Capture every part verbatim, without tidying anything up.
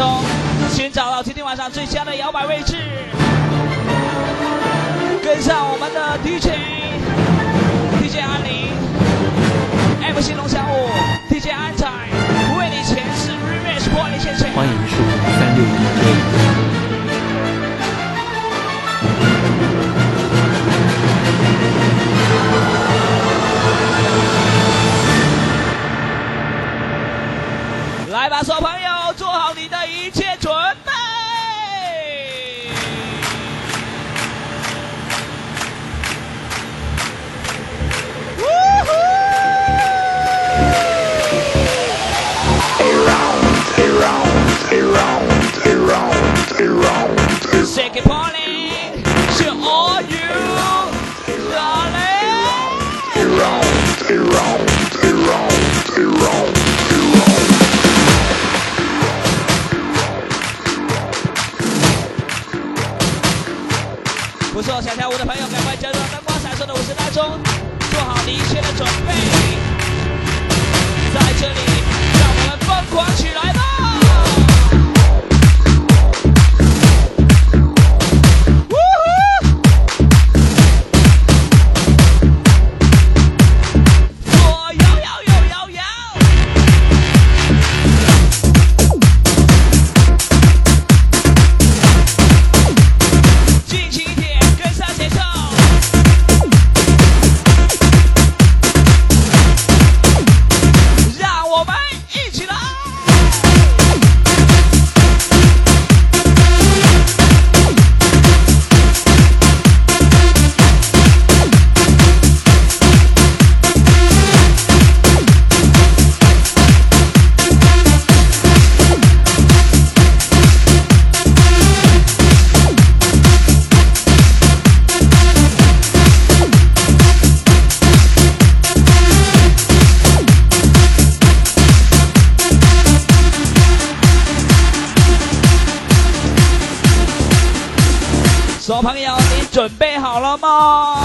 中寻找到今天晚上最佳的摇摆位置，跟上我们的 D J D J 安宁 M C 龙翔舞 D J 安仔为你诠释 Remix 破例现场。 欢迎收听三六一 D J。 来吧，所有朋友，做好你的一切准备。Shake it, Pauline, to all you, darling.不错，想跳舞的朋友，赶快加入灯光闪烁的舞池当中，做好你一切的准备。在这里，让我们疯狂起来吧！呜呼！左摇摇右摇摇。尽情一点。让我们一起来！所有朋友，你准备好了吗？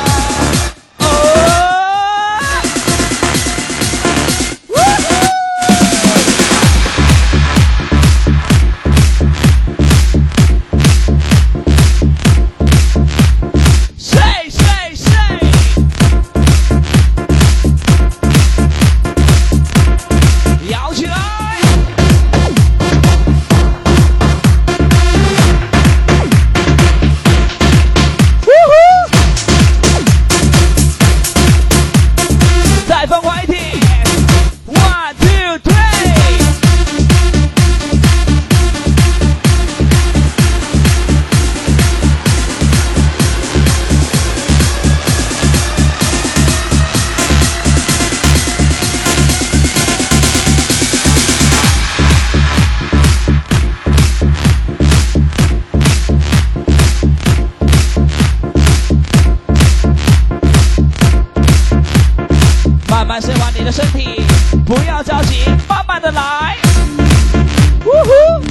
慢慢伸完你的身体，不要着急，慢慢的来。呜呼！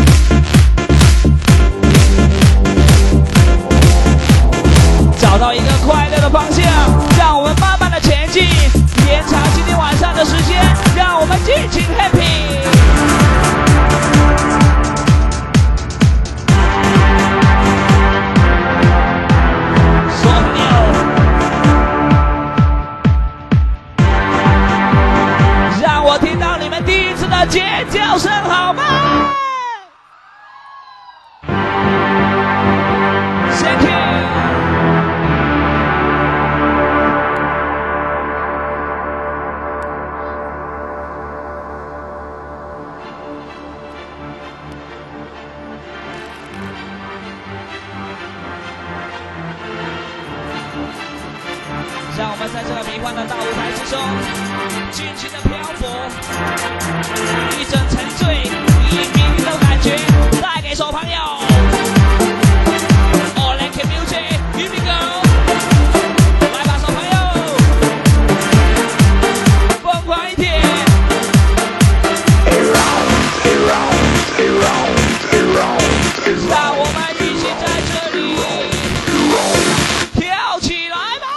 找到一个快乐的方向，让我们慢慢的前进，延长今天晚上的时间，让我们尽情 happy。我听到你们第一次的尖叫声，好吗 ？Thank you。让我们在这个迷幻的大舞台之中，尽情的漂泊，一整沉醉，以迷离的感觉带给所有朋友。All I can music, here we go。来吧，小朋友，疯狂一点。让我们一起在这里跳起来吧！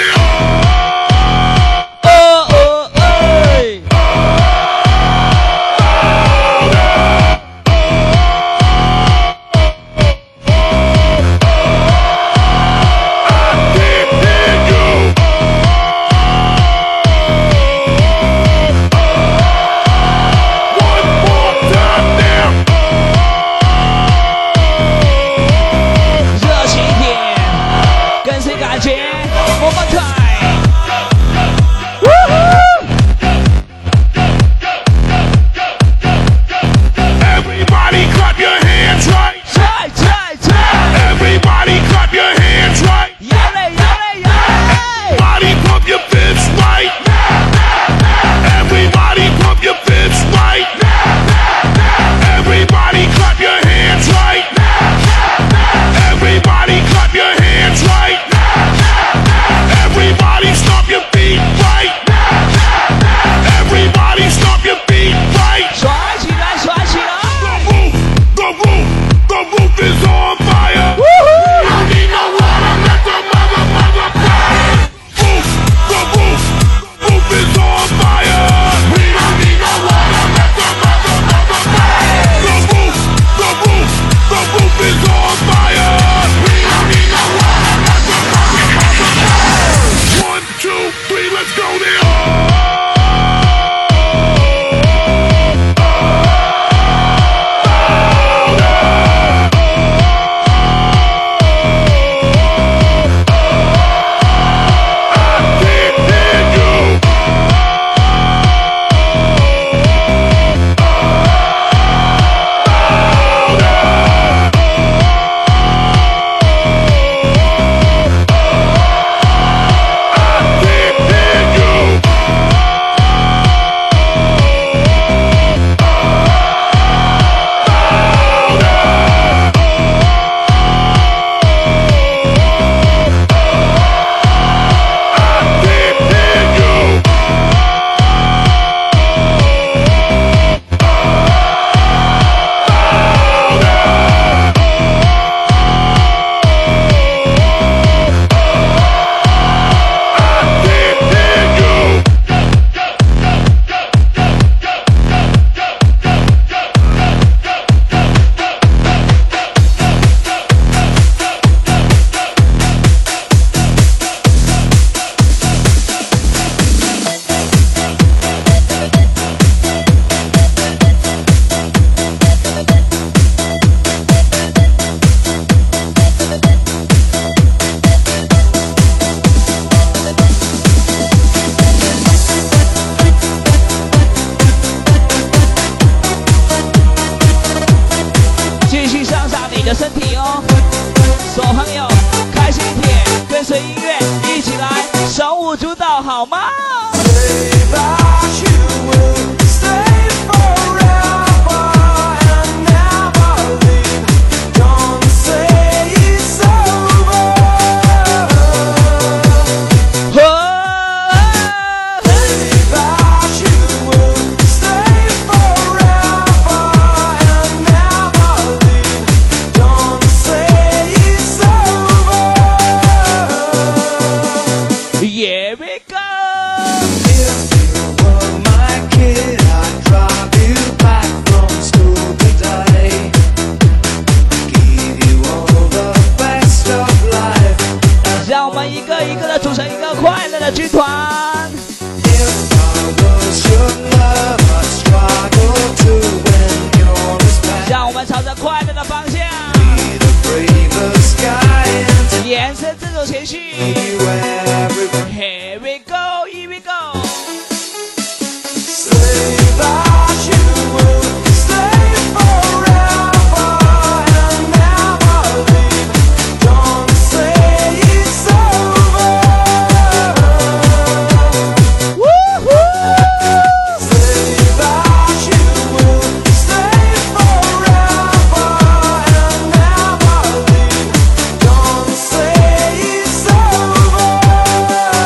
Don't say it's over.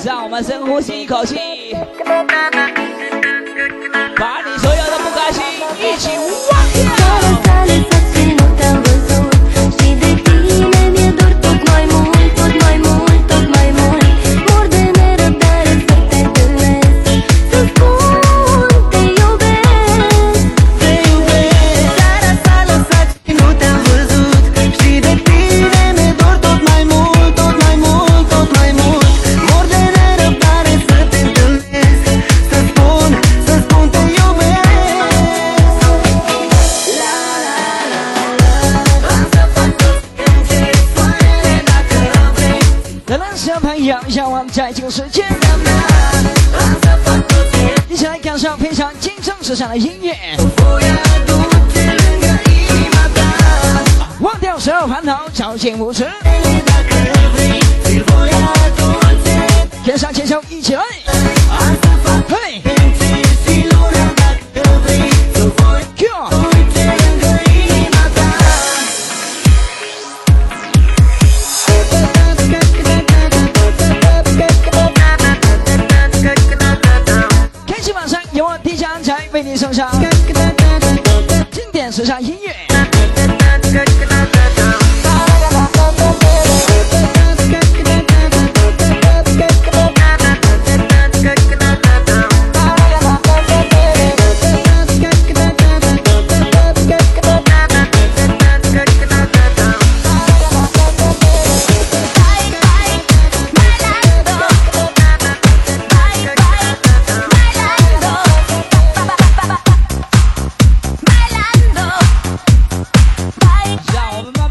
让我们深呼吸一口气，把你所有的不开心一起忘掉。 向往在这个世界，一起来感受非常精神时尚的音乐，忘掉所有烦恼，朝见无耻，跟上节奏一起来，嘿 为你送上经典时尚音乐。让我们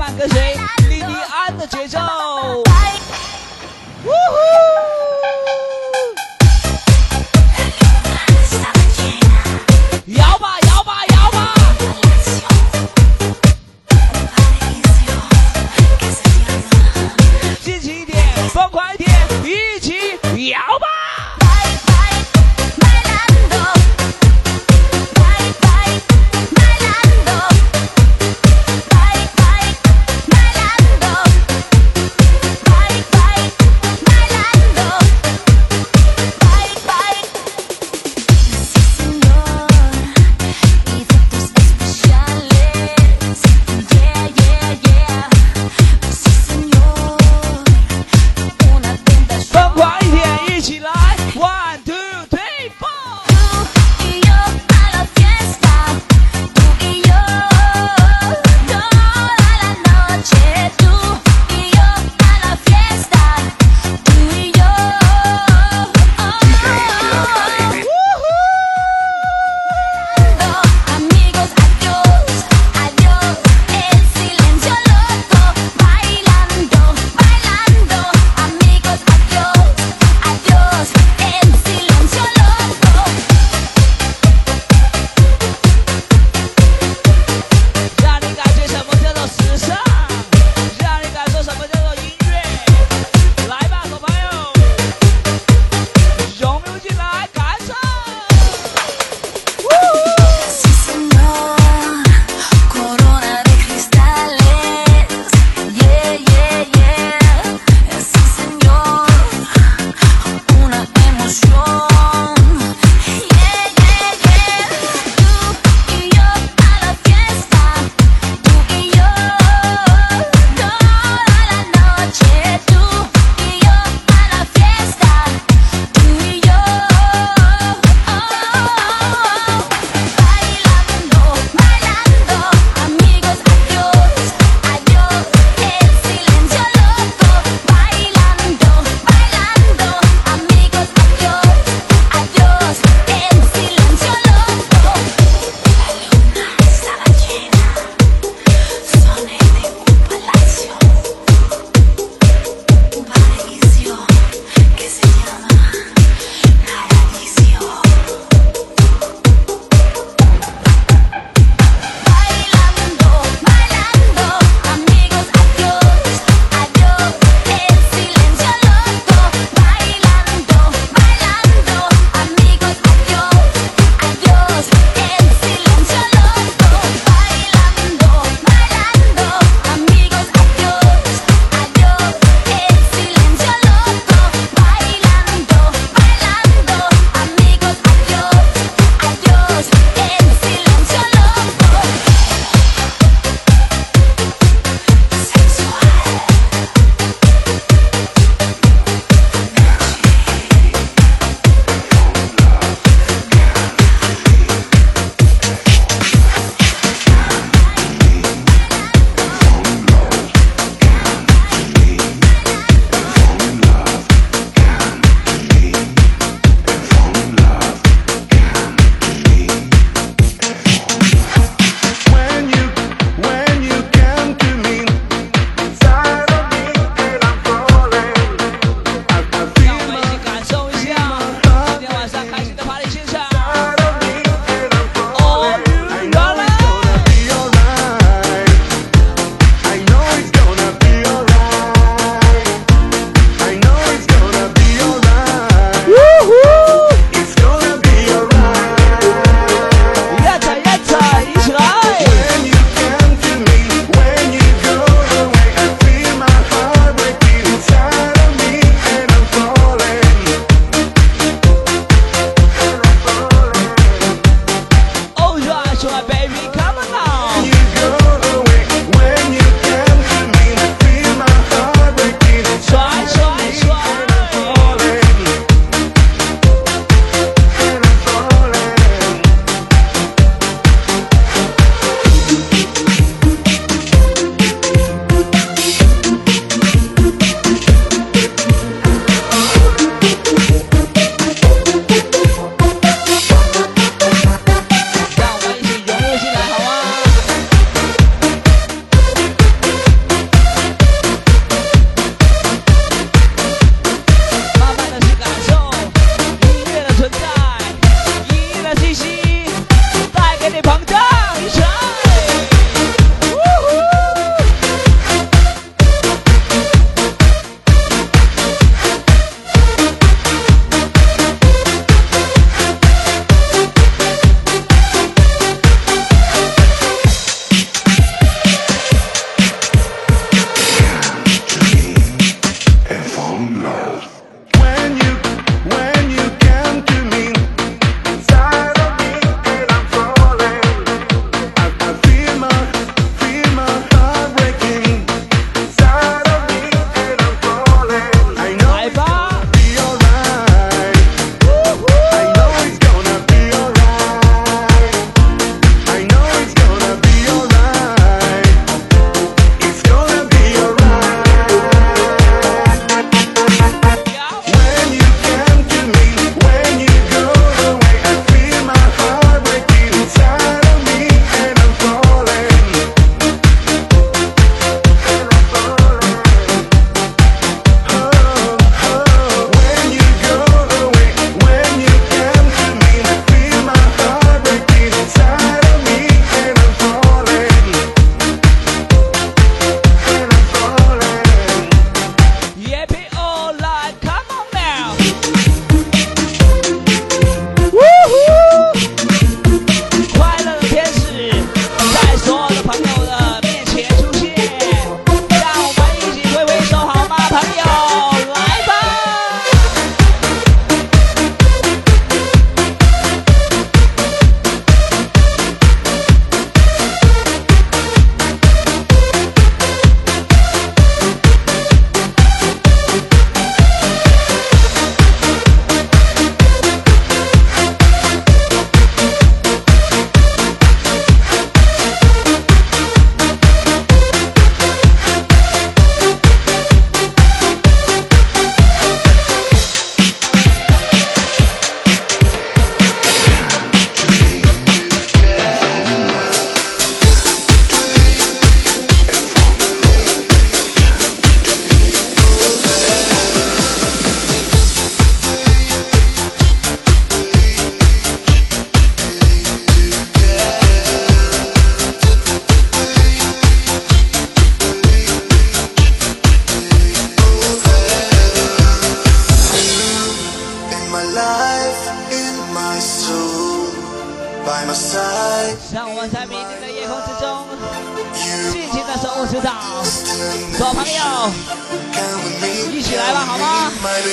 道，所有朋友一起来吧，好吗？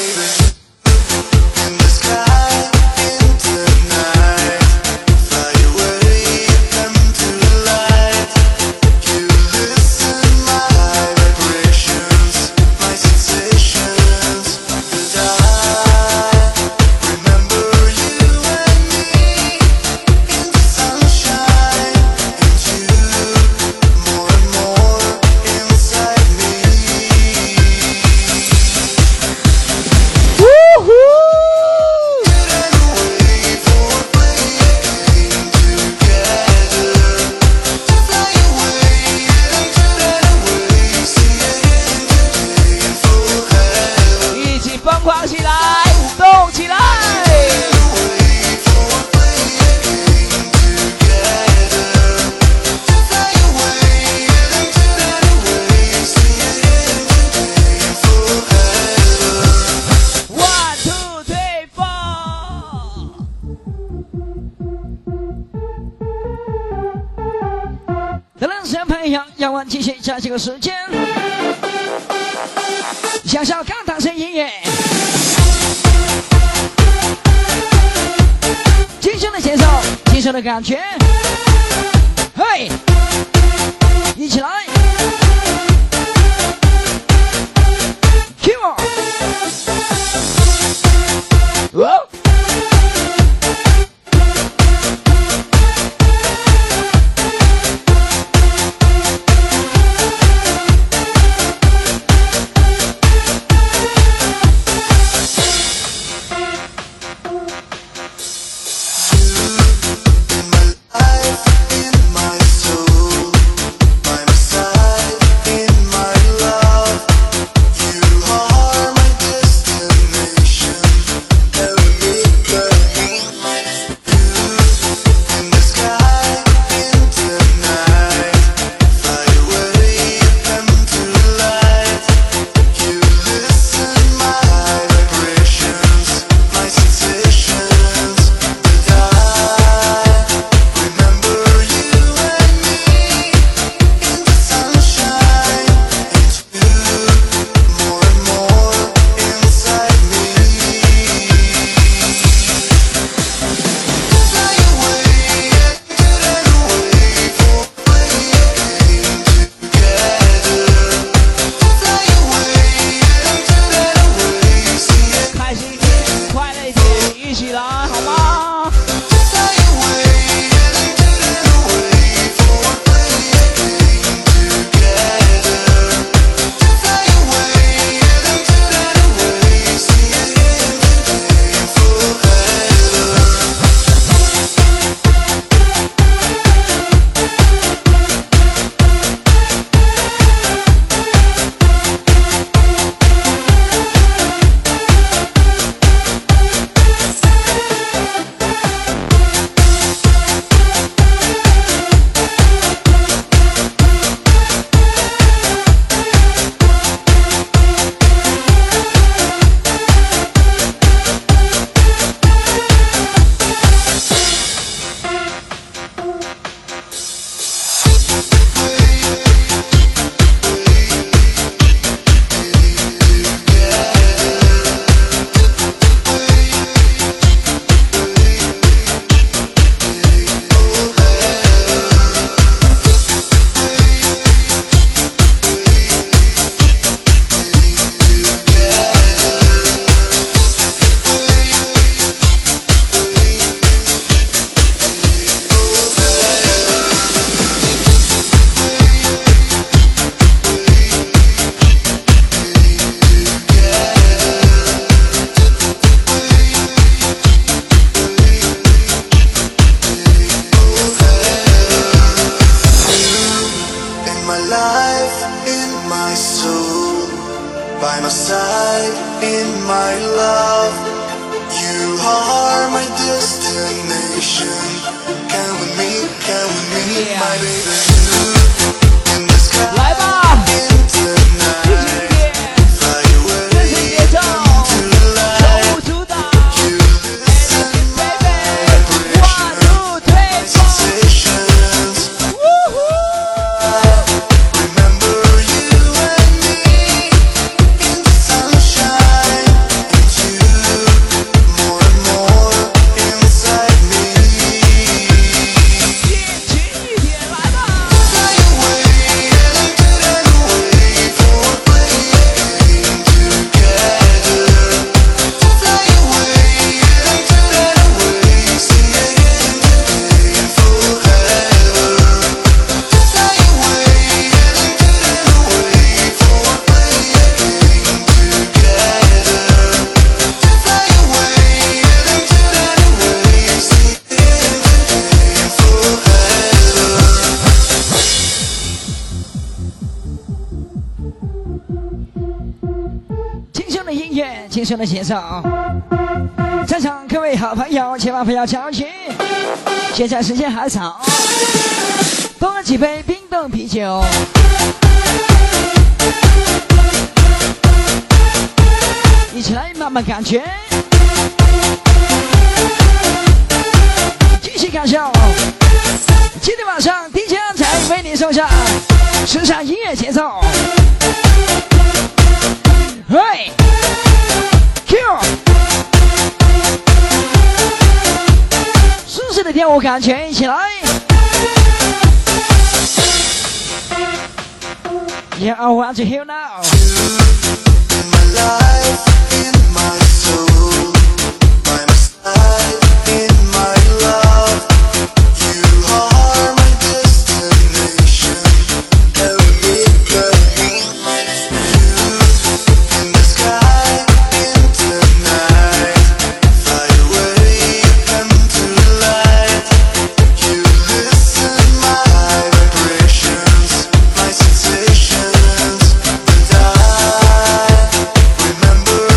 继续下这个时间，享受高档声音乐，轻松的节奏，轻松的感觉，嘿，一起来 ，Q 哦。来吧，一起点，跟随节奏，手舞足蹈 ，baby， one two three four， 呜呼。 轻松的节奏。在场各位好朋友，千万不要着急，现在时间还早，多喝几杯冰冻啤酒。一起来慢慢感觉，继续感受。今天晚上 D J 安才为你送上时尚音乐节奏。喂 ，Q， 舒适的跳舞感觉，一起来。Yeah, I want to hear now. In my soul, by my side, in my love, you are my destination. Eureka, you in the sky, into night, fly away into light. You listen my vibrations, my sensations, and I remember.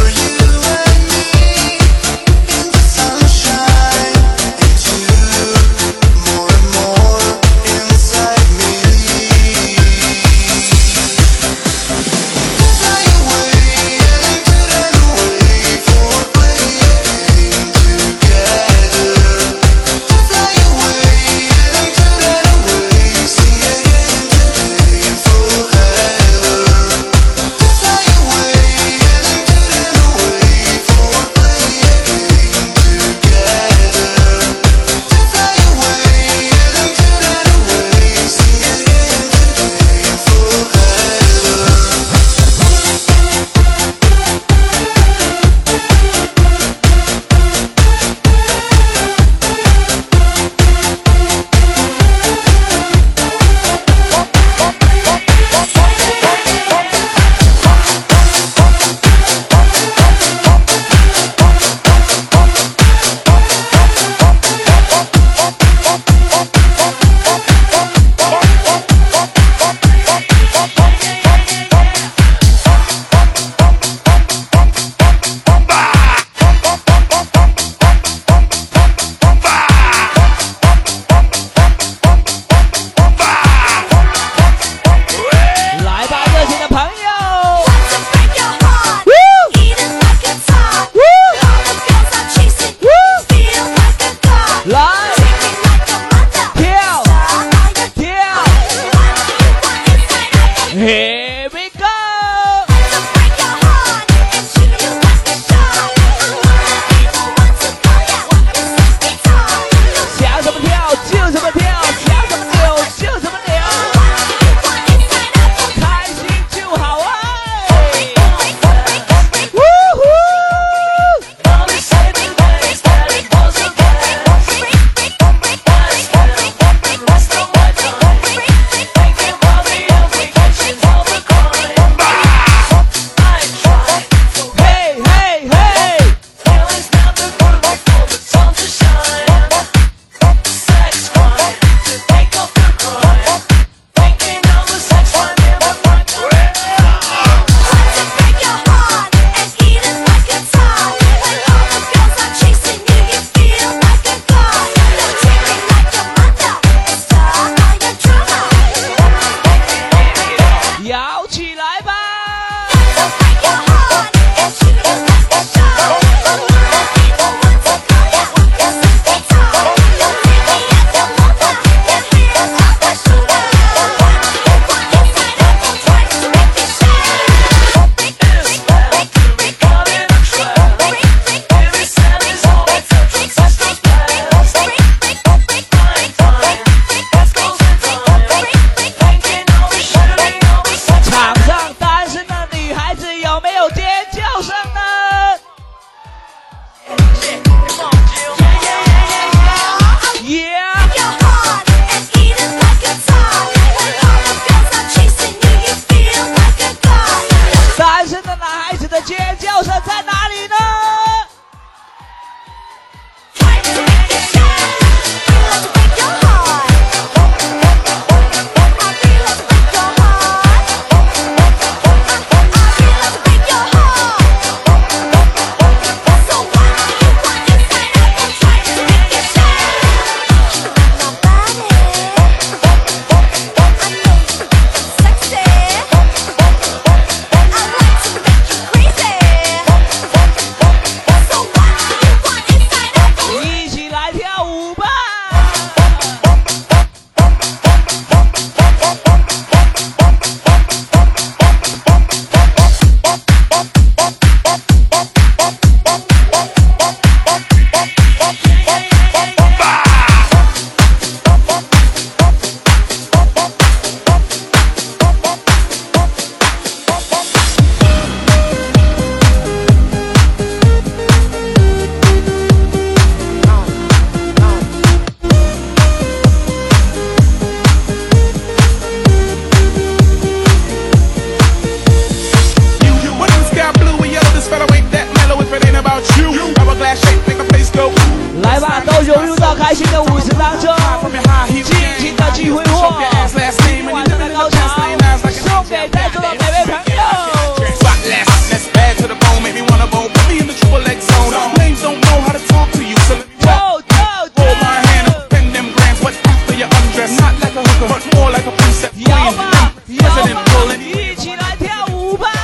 位在座的每位朋友。 That's bad to the bone, make me wanna bone. Put me in the triple X zone. Lames don't know how to talk to you, so let me Go, walk. go, Hold my hand and spend them grams. What after you undress? Not like a hooker, but more like a princess. 摇吧，摇 President 吧， pulling. 一起来跳舞吧！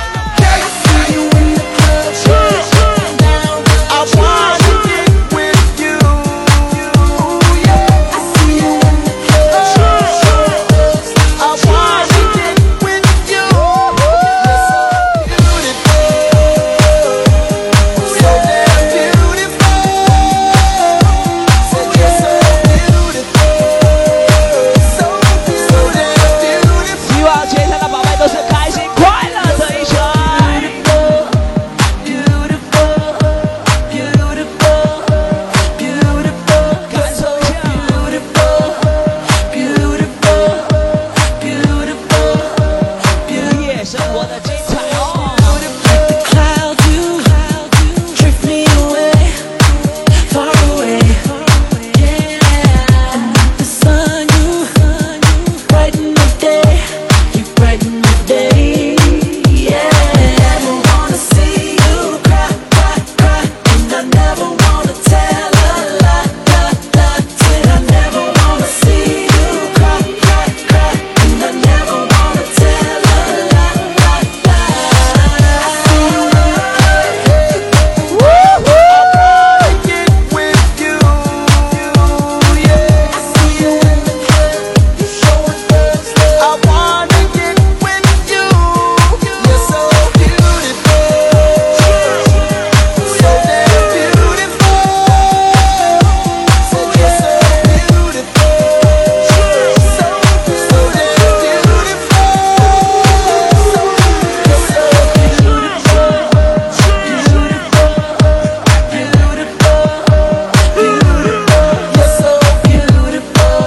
I wanna get with you. I see you in the club. I wanna get with you. You're so beautiful, so damn beautiful. Said you're so beautiful, so beautiful. 希望全场的宝贝都是开心快乐的一生。 感受一下。夜生活的精彩哦。 Clouds you drift me away, far away. Yeah, and the sun you brighten the day, you brighten the day. Yeah, never wanna see you cry, cry, cry, and I never wanna tell a lie, lie, lie. Said I never wanna see you cry, cry, cry, and I never wanna tell a lie, lie, lie. Get with you, yeah. I see you in the club, you showing thugs love. I wanna get with you. You're so beautiful, so damn beautiful. Said you're so beautiful, so so damn beautiful. You're so You're so beautiful.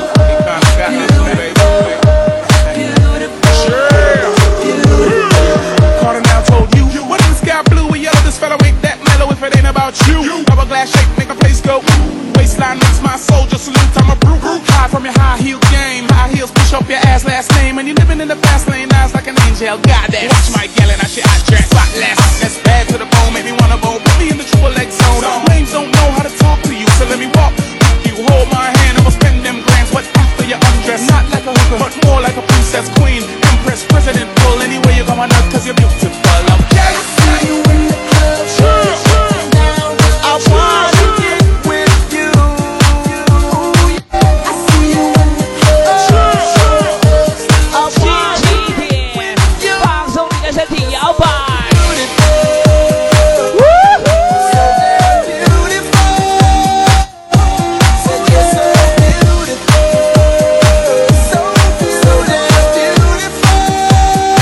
Carter now told you, what if the sky blue or yellow? This fella ain't that mellow if it ain't about you. Hourglass shape, make a place go. Waistline makes my soldier salute. I'm a brute. High from your high heel game. High heels push up your ass last name. And you living in the fast lane, eyes like an angel. Goddamn. Watch my yelling, I shit, I dress. Spotless. That's bad to the bone, make me wanna bone. Put me in the triple X zone. Lames don't know how to talk to you, so let me walk. You hold my hand and we'll spend them grams. What after you undress? Not like a hooker, but more like a princess, queen, empress, president. Pull anywhere you come on earth, cause you're beautiful. Okay? See you in the club. I wanna get with you. I see you in the club. I 星 wanna 期天，放松你的身体，摇摆。 beautiful.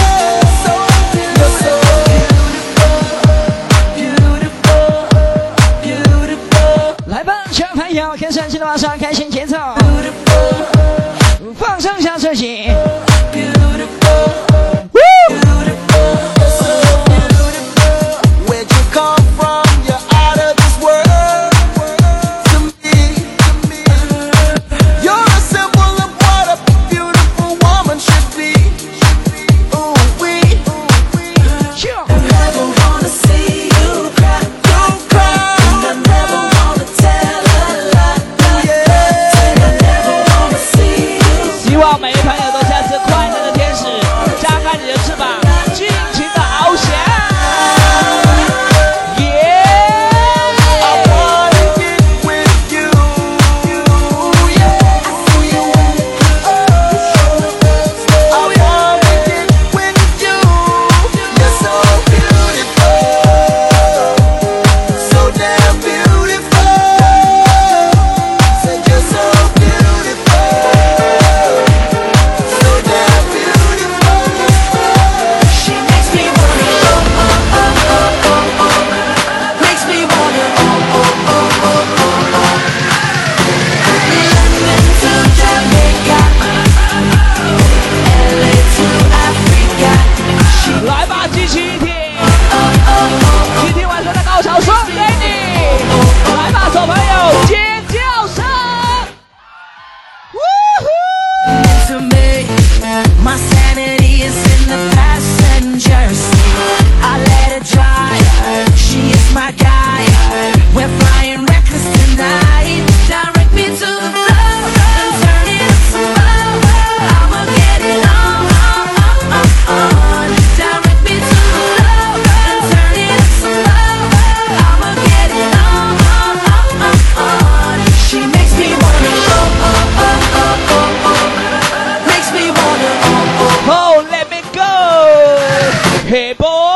Hey boy.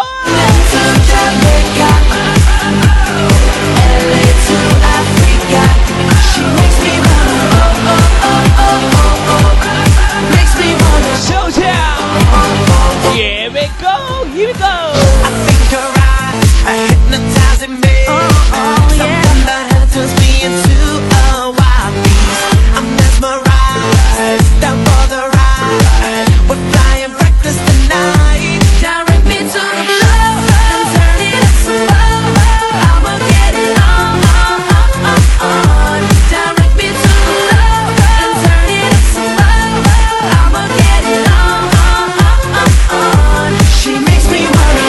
Show down. Here we go, here we go. I think her eyes are hypnotizing me. Oh, oh yeah. Something that turns me into a wild beast. I'm mesmerized, down for the ride. We're flying reckless tonight. Direct me to the flow and turn it up slow. I'ma get it on, on, on, on. Direct me to the flow and turn it up slow. I'ma get it on, on, on, on. She makes me worry.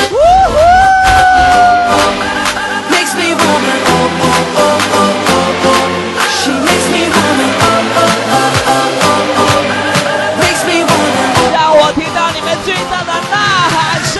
Makes me wanna oh oh oh oh oh oh. She makes me wanna oh oh oh oh oh oh. Makes me wanna 让我听到你们最大的呐喊声。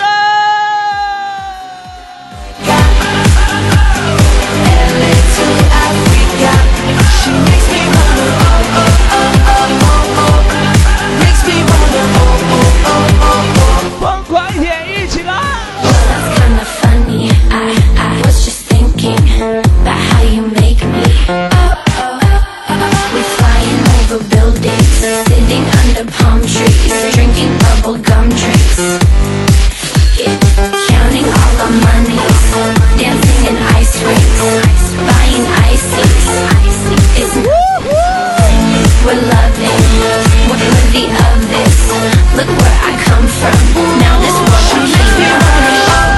L A to Africa. She makes me wanna oh oh oh oh oh oh. Makes me wanna oh oh oh oh oh. 疯狂一点，一起来！ That's kinda funny. I, I was just thinking about how you make me. Oh, oh, oh. We flying over buildings, sitting under palm trees, drinking bubble gum drinks. Yeah, counting all our monies, dancing in ice rinks, buying ices. It's we're loving, we're worthy of this. Look where I come from. Now this world won't make me wanna.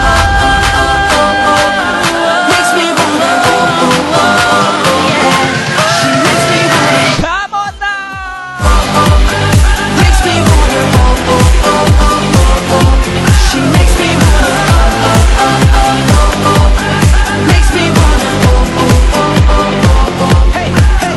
Makes me wanna oh oh oh oh. Yeah. She makes me wanna. Come on now！ Makes me wanna oh oh oh oh oh oh. She makes me wanna oh oh oh oh oh oh. Makes me wanna oh oh oh oh oh oh. Hey hey.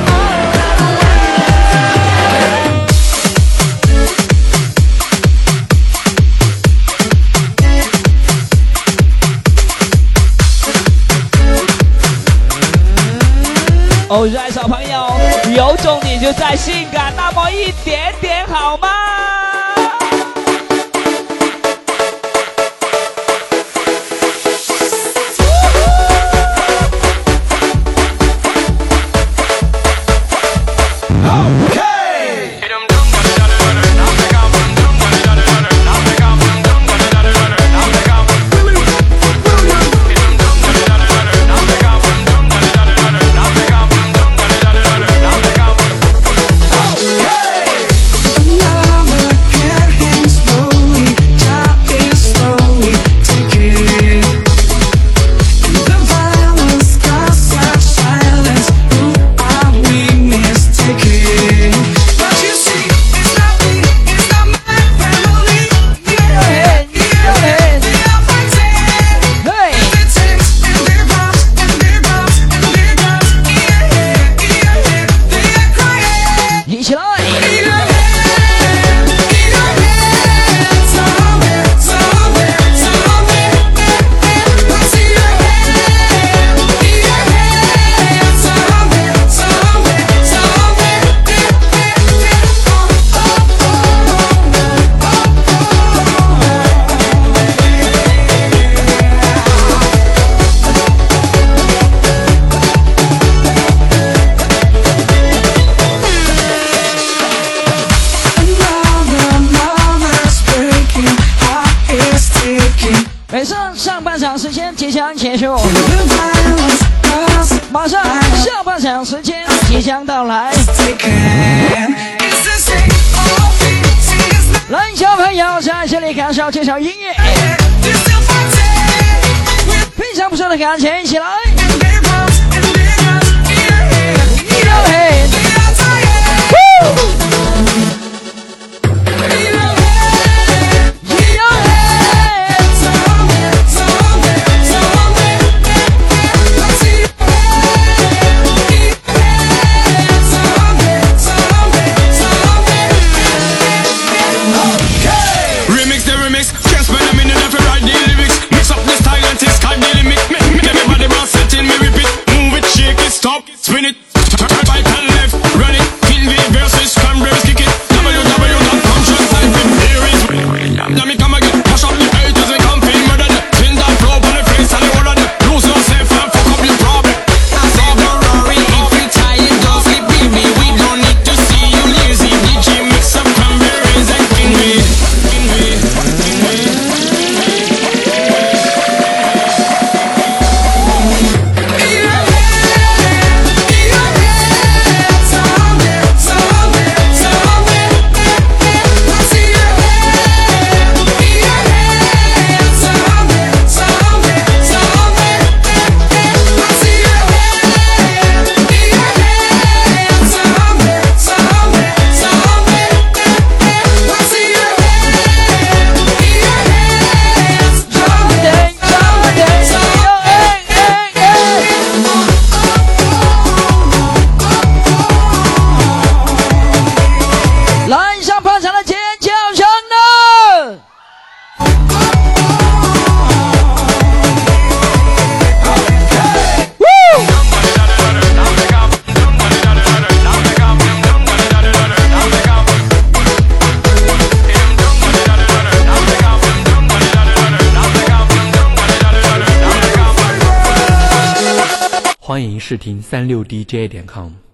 哦，热爱小朋友，有种你就在性感那么一点点好吗？ 本身上半场时间即将结束，马上下半场时间即将到来。来，小朋友在这里感受这首音乐，非常不错的感情，一起来！ Remix, can't spend a minute if you write the lyrics. Mix up the style and taste, can't deal with me. Everybody bounce it. 欢迎试听三六 D J 点 com。